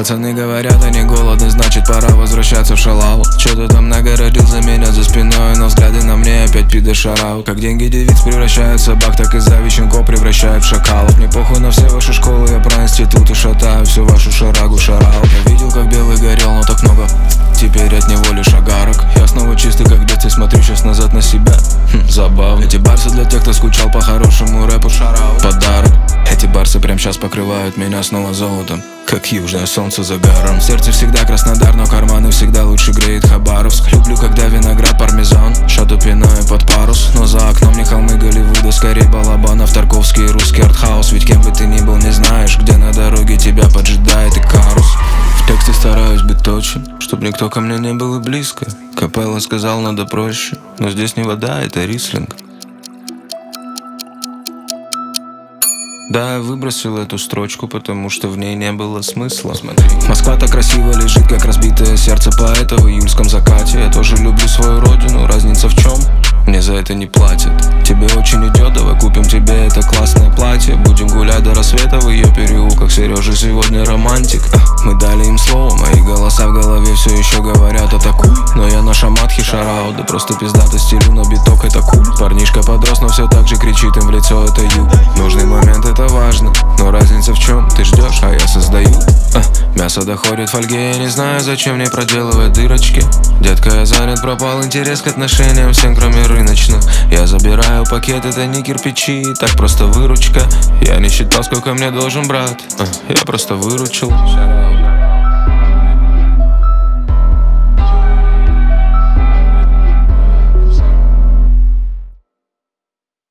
Пацаны говорят, они голодны, значит пора возвращаться в шалаву. Чё-то там нагородил за меня за спиной, но взгляды на мне опять пидошарау. Как деньги девиц превращают в собак, так и завищенко превращают в шакалов. Мне похуй на все ваши школы, я про институты шатаю всю вашу шарагу шарау. Я видел, как белый горел, но так много теперь от него лишь огарок. Я снова чистый, как в детстве, смотрю сейчас назад на себя. Забавно. Эти барсы для тех, кто скучал по хорошему рэпу, шарау. Подарок. Эти барсы прям сейчас покрывают меня снова золотом, как южное солнце за гором. В сердце всегда Краснодар, но карманы всегда лучше греет Хабаровск. Люблю, когда виноград, пармезан, шату пинаю под парус. Но за окном не холмы Голливуда, скорее балабанов, Тарковский и русский артхаус. Ведь кем бы ты ни был, не знаешь, где на дороге тебя поджидает Икарус. В тексте стараюсь быть точен, чтоб никто ко мне не был и близко. Капелла сказал, надо проще, но здесь не вода, это рислинг. Да, я выбросил эту строчку, потому что в ней не было смысла. Смотри. Москва так красиво лежит, как разбитое сердце поэта в июльском закате. Я тоже люблю свою родину, разница в чем? Мне за это не платят. Тебе очень идет, давай купим тебе это классное платье. Будем гулять до рассвета в ее переулках. Сережа сегодня романтик. Мы дали им слово, мои голоса в голове все еще говорят атакуй. Но я на шаматхи шарау, да просто пиздато стилю на биток, это куль. Парнишка подрос, но все так же кричит им в лицо, это ю. Нужный момент, это важно, но разница в чем? Ты ждешь, а я создаю. Мясо доходит в фольге, я не знаю, зачем мне проделывать дырочки. Детка, я занят, пропал интерес к отношениям всем, кроме рыночных. Я забираю пакет, это не кирпичи, так просто выручка. Я не считал, сколько мне должен брат, я просто выручил.